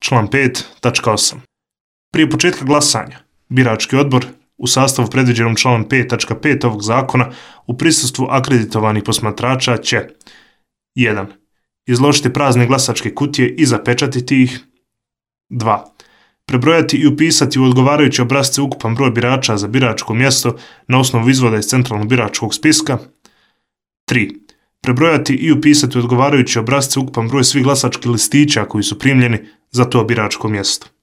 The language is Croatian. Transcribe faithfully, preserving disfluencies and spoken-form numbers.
Član pet tačka osam. Prije početka glasanja, birački odbor u sastavu predviđenom članom pet tačka pet ovog zakona u prisustvu akreditovanih posmatrača će jedan. Izložiti prazne glasačke kutije i zapečatiti ih. dva. Prebrojati i upisati u odgovarajuće obrasce ukupan broj birača za biračko mjesto na osnovu izvoda iz centralnog biračkog spiska. tri. Prebrojati i upisati u odgovarajuće obrasce ukupan broj svih glasačkih listića koji su primljeni za to biračko mjesto.